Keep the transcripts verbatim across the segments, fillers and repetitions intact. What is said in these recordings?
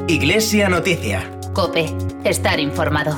Iglesia Noticia. COPE. Estar informado.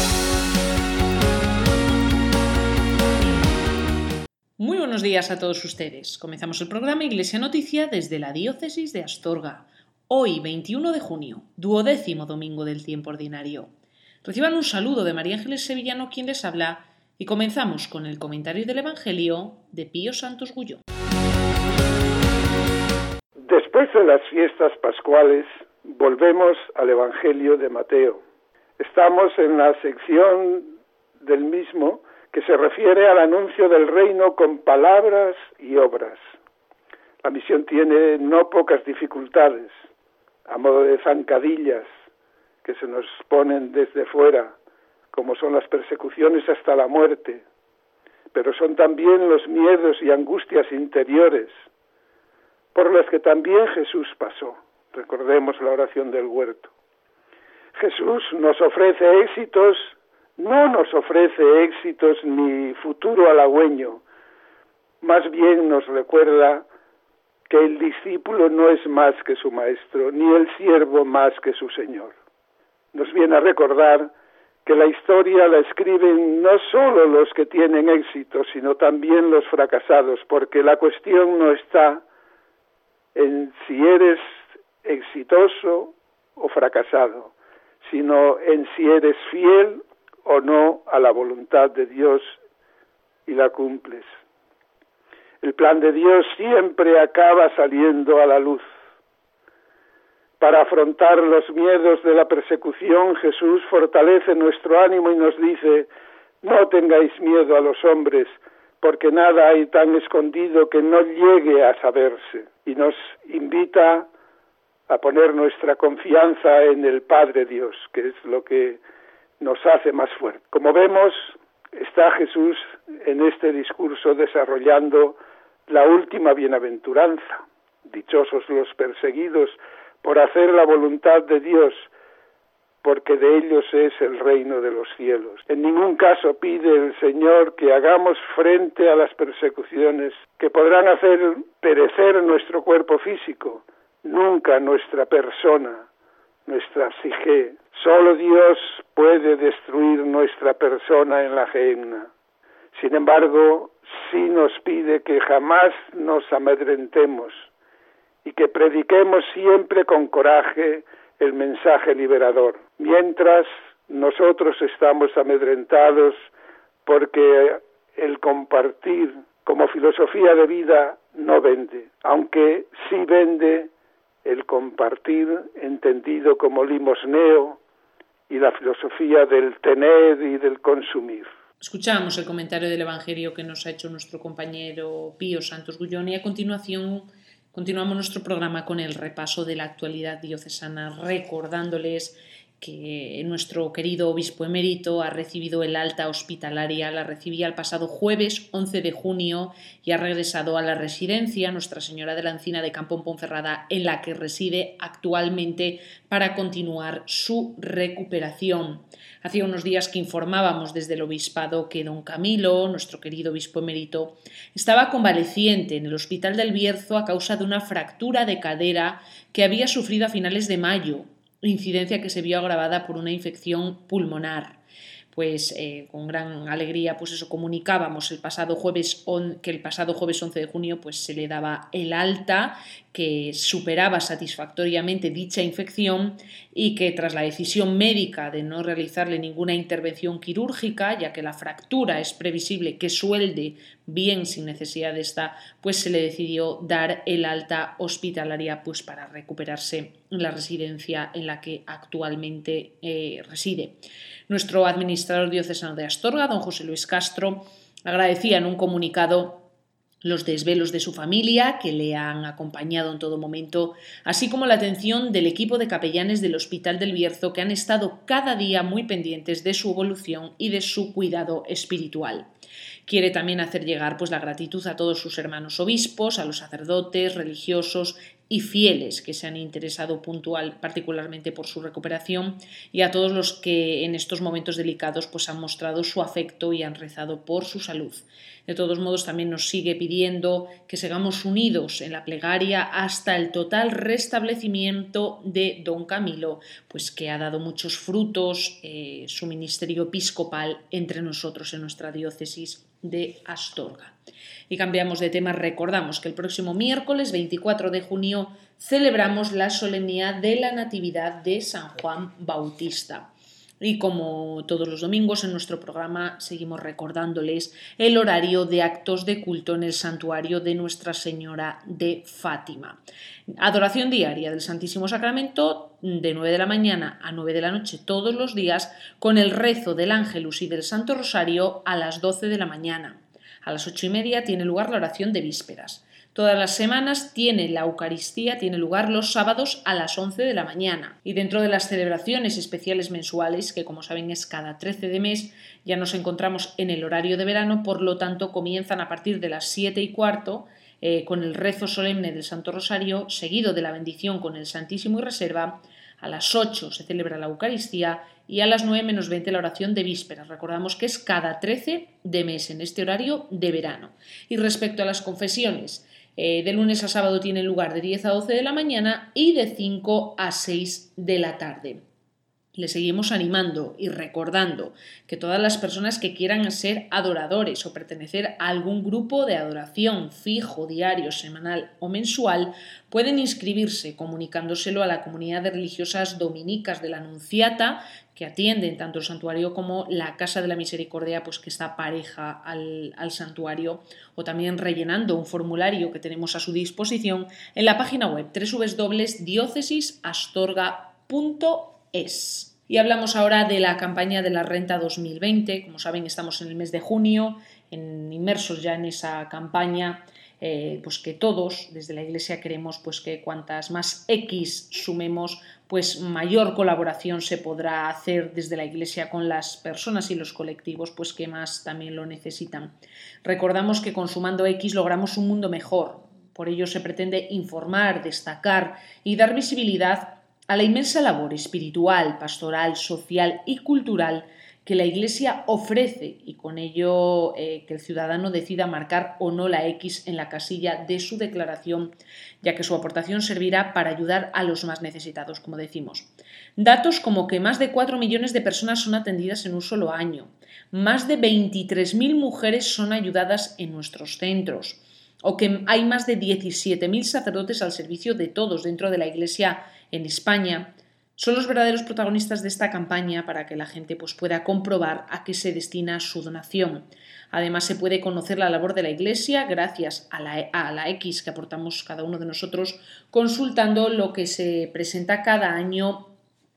Muy buenos días a todos ustedes. Comenzamos el programa Iglesia Noticia desde la Diócesis de Astorga. Hoy, veintiuno de junio, duodécimo domingo del tiempo ordinario. Reciban un saludo de María Ángeles Sevillano, quien les habla, y comenzamos con el comentario del Evangelio de Pío Santos Gulló. Después de las fiestas pascuales, volvemos al Evangelio de Mateo. Estamos en la sección del mismo que se refiere al anuncio del reino con palabras y obras. La misión tiene no pocas dificultades, a modo de zancadillas que se nos ponen desde fuera, como son las persecuciones hasta la muerte, pero son también los miedos y angustias interiores, por las que también Jesús pasó. Recordemos la oración del huerto. Jesús nos ofrece éxitos, no nos ofrece éxitos ni futuro halagüeño, más bien nos recuerda que el discípulo no es más que su maestro, ni el siervo más que su señor. Nos viene a recordar que la historia la escriben no solo los que tienen éxito, sino también los fracasados, porque la cuestión no está en si eres exitoso o fracasado, sino en si eres fiel o no a la voluntad de Dios y la cumples. El plan de Dios siempre acaba saliendo a la luz. Para afrontar los miedos de la persecución, Jesús fortalece nuestro ánimo y nos dice: no tengáis miedo a los hombres, porque nada hay tan escondido que no llegue a saberse. Y nos invita a poner nuestra confianza en el Padre Dios, que es lo que nos hace más fuertes. Como vemos, está Jesús en este discurso desarrollando la última bienaventuranza. Dichosos los perseguidos por hacer la voluntad de Dios, porque de ellos es el reino de los cielos. En ningún caso pide el Señor que hagamos frente a las persecuciones que podrán hacer perecer nuestro cuerpo físico, nunca nuestra persona, nuestra psique. Solo Dios puede destruir nuestra persona en la gehenna. Sin embargo, sí nos pide que jamás nos amedrentemos y que prediquemos siempre con coraje el mensaje liberador, mientras nosotros estamos amedrentados porque el compartir como filosofía de vida no vende, aunque sí vende el compartir entendido como limosneo y la filosofía del tener y del consumir. Escuchamos el comentario del Evangelio que nos ha hecho nuestro compañero Pío Santos Gullón y a continuación continuamos nuestro programa con el repaso de la actualidad diocesana, recordándoles que nuestro querido obispo emérito ha recibido el alta hospitalaria, la recibía el pasado jueves once de junio y ha regresado a la residencia Nuestra Señora de la Encina de Campo en Ponferrada, en la que reside actualmente para continuar su recuperación. Hacía unos días que informábamos desde el obispado que don Camilo, nuestro querido obispo emérito, estaba convaleciente en el Hospital del Bierzo a causa de una fractura de cadera que había sufrido a finales de mayo, incidencia que se vio agravada por una infección pulmonar. Pues eh, con gran alegría, pues eso comunicábamos el pasado jueves on, que el pasado jueves once de junio pues se le daba el alta, que superaba satisfactoriamente dicha infección y que tras la decisión médica de no realizarle ninguna intervención quirúrgica, ya que la fractura es previsible que suelde bien sin necesidad de esta, pues se le decidió dar el alta hospitalaria pues para recuperarse en la residencia en la que actualmente eh, reside. Nuestro administrador diocesano de Astorga, don José Luis Castro, agradecía en un comunicado los desvelos de su familia, que le han acompañado en todo momento, así como la atención del equipo de capellanes del Hospital del Bierzo, que han estado cada día muy pendientes de su evolución y de su cuidado espiritual. Quiere también hacer llegar pues, la gratitud a todos sus hermanos obispos, a los sacerdotes, religiosos y fieles que se han interesado puntual, particularmente por su recuperación, y a todos los que en estos momentos delicados pues, han mostrado su afecto y han rezado por su salud. De todos modos, también nos sigue pidiendo que sigamos unidos en la plegaria hasta el total restablecimiento de don Camilo, pues que ha dado muchos frutos eh, su ministerio episcopal entre nosotros en nuestra diócesis de Astorga. Y cambiamos de tema, recordamos que el próximo miércoles veinticuatro de junio celebramos la solemnidad de la Natividad de San Juan Bautista. Y como todos los domingos en nuestro programa seguimos recordándoles el horario de actos de culto en el santuario de Nuestra Señora de Fátima. Adoración diaria del Santísimo Sacramento de nueve de la mañana a nueve de la noche todos los días, con el rezo del Ángelus y del Santo Rosario a las doce de la mañana. A las ocho y media tiene lugar la oración de vísperas. Todas las semanas tiene la Eucaristía, tiene lugar los sábados a las once de la mañana. Y dentro de las celebraciones especiales mensuales, que como saben es cada trece de mes, ya nos encontramos en el horario de verano, por lo tanto comienzan a partir de las siete y cuarto eh, con el rezo solemne del Santo Rosario, seguido de la bendición con el Santísimo y Reserva. A las ocho se celebra la Eucaristía y a las nueve menos veinte la oración de vísperas. Recordamos que es cada trece de mes en este horario de verano. Y respecto a las confesiones, Eh, de lunes a sábado tienen lugar de diez a doce de la mañana y de cinco a seis de la tarde. Le seguimos animando y recordando que todas las personas que quieran ser adoradores o pertenecer a algún grupo de adoración fijo, diario, semanal o mensual pueden inscribirse comunicándoselo a la comunidad de religiosas dominicas de la Anunciata, que atienden tanto el santuario como la Casa de la Misericordia, pues que está pareja al, al santuario, o también rellenando un formulario que tenemos a su disposición en la página web doble u doble u doble u punto diócesis astorga punto es. Y hablamos ahora de la campaña de la Renta dos mil veinte. Como saben, estamos en el mes de junio, en, inmersos ya en esa campaña. Eh, pues que todos desde la Iglesia queremos pues que cuantas más X sumemos, pues mayor colaboración se podrá hacer desde la Iglesia con las personas y los colectivos pues que más también lo necesitan. Recordamos que con Sumando X logramos un mundo mejor. Por ello se pretende informar, destacar y dar visibilidad a la inmensa labor espiritual, pastoral, social y cultural que la Iglesia ofrece, y con ello eh, que el ciudadano decida marcar o no la X en la casilla de su declaración, ya que su aportación servirá para ayudar a los más necesitados, como decimos. Datos como que más de cuatro millones de personas son atendidas en un solo año, más de veintitrés mil mujeres son ayudadas en nuestros centros, o que hay más de diecisiete mil sacerdotes al servicio de todos dentro de la Iglesia en España, son los verdaderos protagonistas de esta campaña para que la gente pues, pueda comprobar a qué se destina su donación. Además, se puede conocer la labor de la Iglesia gracias a la, a la X que aportamos cada uno de nosotros, consultando lo que se presenta cada año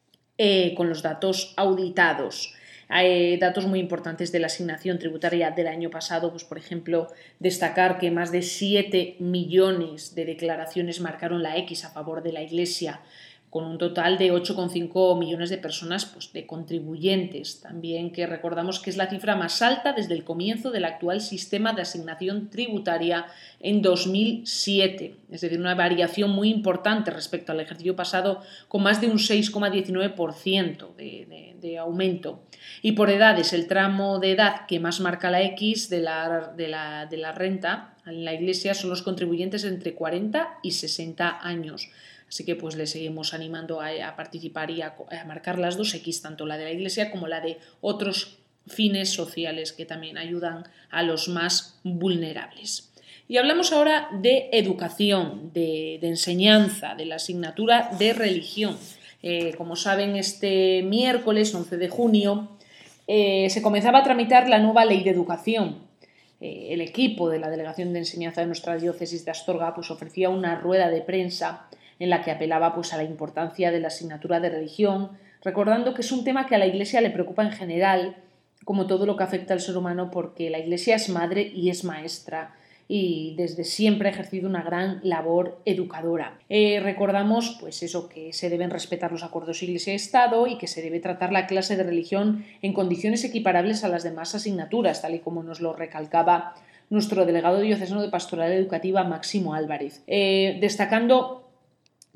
eh, con los datos auditados. Hay datos muy importantes de la asignación tributaria del año pasado, pues por ejemplo, destacar que más de siete millones de declaraciones marcaron la X a favor de la Iglesia, con un total de ocho coma cinco millones de personas pues, de contribuyentes. También que recordamos que es la cifra más alta desde el comienzo del actual sistema de asignación tributaria en dos mil siete, es decir, una variación muy importante respecto al ejercicio pasado, con más de un seis coma diecinueve por ciento de, de, de aumento. Y por edades, el tramo de edad que más marca la X de la, de la, de la renta en la Iglesia son los contribuyentes entre cuarenta y sesenta años. Así que pues le seguimos animando a, a participar y a, a marcar las dos X, tanto la de la Iglesia como la de otros fines sociales que también ayudan a los más vulnerables. Y hablamos ahora de educación, de, de enseñanza, de la asignatura de religión. Eh, como saben, este miércoles once de junio eh, se comenzaba a tramitar la nueva Ley de Educación. Eh, el equipo de la Delegación de Enseñanza de nuestra diócesis de Astorga pues, ofrecía una rueda de prensa en la que apelaba pues, a la importancia de la asignatura de religión, recordando que es un tema que a la Iglesia le preocupa en general, como todo lo que afecta al ser humano, porque la Iglesia es madre y es maestra y desde siempre ha ejercido una gran labor educadora. Eh, recordamos pues eso, que se deben respetar los acuerdos Iglesia-Estado y que se debe tratar la clase de religión en condiciones equiparables a las demás asignaturas, tal y como nos lo recalcaba nuestro delegado diocesano de Pastoral Educativa, Máximo Álvarez, eh, destacando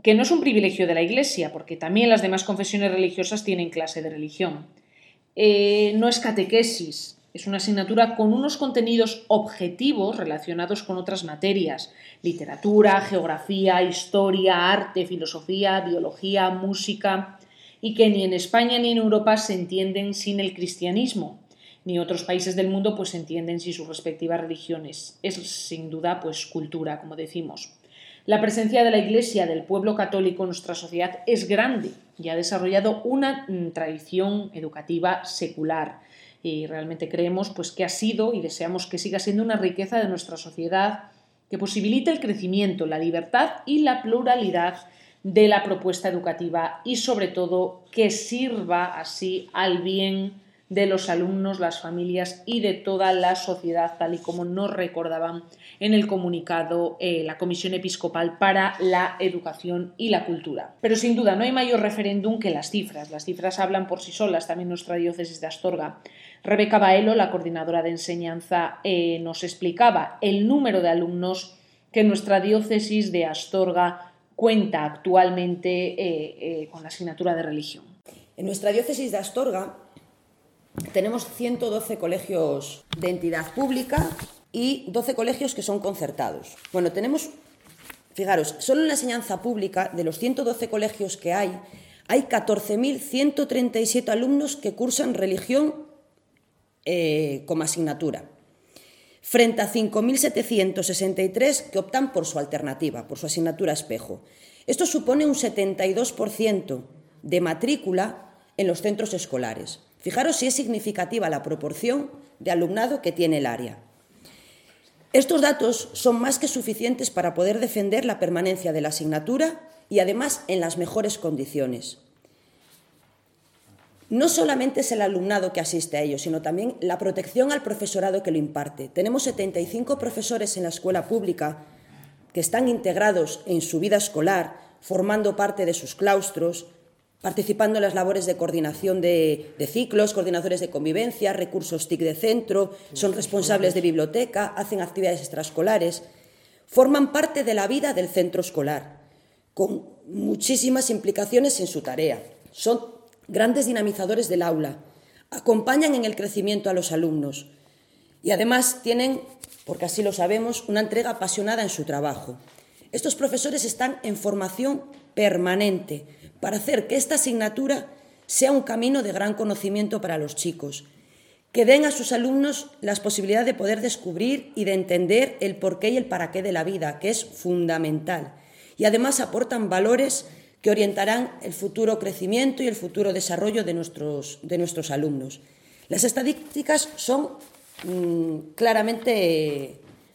que no es un privilegio de la Iglesia, porque también las demás confesiones religiosas tienen clase de religión. Eh, no es catequesis, es una asignatura con unos contenidos objetivos relacionados con otras materias: literatura, geografía, historia, arte, filosofía, biología, música, y que ni en España ni en Europa se entienden sin el cristianismo, ni otros países del mundo pues se entienden sin sus respectivas religiones. Es sin duda pues cultura, como decimos. La presencia de la Iglesia, del pueblo católico en nuestra sociedad es grande y ha desarrollado una mm, tradición educativa secular. Y realmente creemos pues, que ha sido y deseamos que siga siendo una riqueza de nuestra sociedad que posibilita el crecimiento, la libertad y la pluralidad de la propuesta educativa y, sobre todo, que sirva así al bien de los alumnos, las familias y de toda la sociedad, tal y como nos recordaban en el comunicado eh, la Comisión Episcopal para la Educación y la Cultura. Pero sin duda no hay mayor referéndum que las cifras. Las cifras hablan por sí solas, también nuestra diócesis de Astorga. Rebeca Baelo, la coordinadora de enseñanza, eh, nos explicaba el número de alumnos que nuestra diócesis de Astorga cuenta actualmente eh, eh, con la asignatura de religión. En nuestra diócesis de Astorga tenemos ciento doce colegios de entidad pública y doce colegios que son concertados. Bueno, tenemos, fijaros, solo en la enseñanza pública, de los ciento doce colegios que hay, hay catorce mil ciento treinta y siete alumnos que cursan religión eh, como asignatura, frente a cinco mil setecientos sesenta y tres que optan por su alternativa, por su asignatura espejo. Esto supone un setenta y dos por ciento de matrícula en los centros escolares. Fijaros si es significativa la proporción de alumnado que tiene el área. Estos datos son más que suficientes para poder defender la permanencia de la asignatura y además en las mejores condiciones. No solamente es el alumnado que asiste a ello, sino también la protección al profesorado que lo imparte. Tenemos setenta y cinco profesores en la escuela pública que están integrados en su vida escolar, formando parte de sus claustros, participando en las labores de coordinación de, de ciclos, coordinadores de convivencia, recursos T I C de centro, son responsables de biblioteca, hacen actividades extraescolares, forman parte de la vida del centro escolar, con muchísimas implicaciones en su tarea. Son grandes dinamizadores del aula, acompañan en el crecimiento a los alumnos y además tienen, porque así lo sabemos, una entrega apasionada en su trabajo. Estos profesores están en formación permanente para hacer que esta asignatura sea un camino de gran conocimiento para los chicos, que den a sus alumnos la posibilidad de poder descubrir y de entender el porqué y el para qué de la vida, que es fundamental. Y además aportan valores que orientarán el futuro crecimiento y el futuro desarrollo de nuestros, de nuestros alumnos. Las estadísticas son mmm, claramente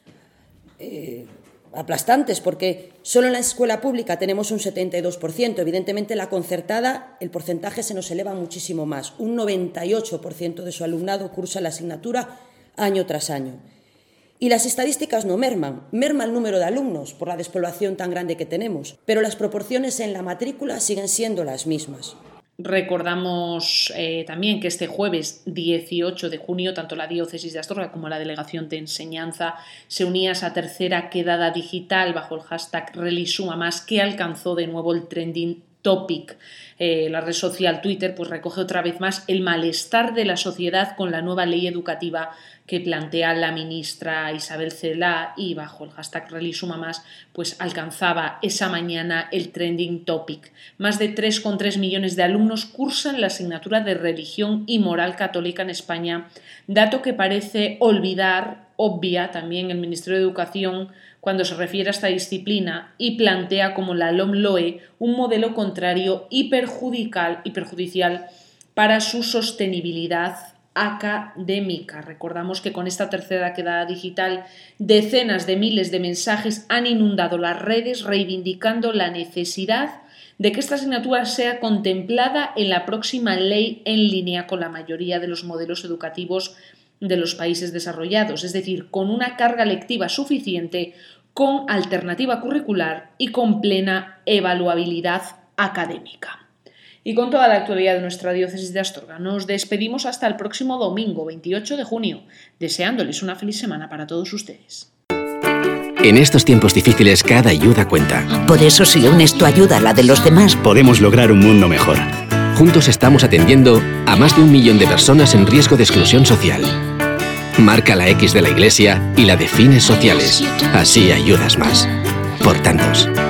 eh, aplastantes, porque solo en la escuela pública tenemos un setenta y dos por ciento. Evidentemente, la concertada, el porcentaje se nos eleva muchísimo más. Un noventa y ocho por ciento de su alumnado cursa la asignatura año tras año. Y las estadísticas no merman, merma el número de alumnos por la despoblación tan grande que tenemos, pero las proporciones en la matrícula siguen siendo las mismas. Recordamos eh, también que este jueves dieciocho de junio tanto la Diócesis de Astorga como la Delegación de Enseñanza se unía a esa tercera quedada digital bajo el hashtag ReliSumaMás, que alcanzó de nuevo el trending topic. Eh, la red social Twitter pues recoge otra vez más el malestar de la sociedad con la nueva ley educativa que plantea la ministra Isabel Celaá, y bajo el hashtag ReliSumaMás pues alcanzaba esa mañana el trending topic. Más de tres coma tres millones de alumnos cursan la asignatura de Religión y Moral Católica en España, dato que parece olvidar, obvia también el Ministerio de Educación cuando se refiere a esta disciplina y plantea como la LOMLOE un modelo contrario y perjudicial, y perjudicial para su sostenibilidad académica. Recordamos que con esta tercera quedada digital decenas de miles de mensajes han inundado las redes reivindicando la necesidad de que esta asignatura sea contemplada en la próxima ley en línea con la mayoría de los modelos educativos de los países desarrollados, es decir, con una carga lectiva suficiente, con alternativa curricular y con plena evaluabilidad académica. Y con toda la actualidad de nuestra diócesis de Astorga, nos despedimos hasta el próximo domingo, veintiocho de junio, deseándoles una feliz semana para todos ustedes. En estos tiempos difíciles, cada ayuda cuenta. Por eso, si unes tu ayuda a la de los demás, Podemos lograr un mundo mejor. Juntos estamos atendiendo a más de un millón de personas en riesgo de exclusión social. Marca la X de la Iglesia y la de fines sociales. Así ayudas más. Por tantos.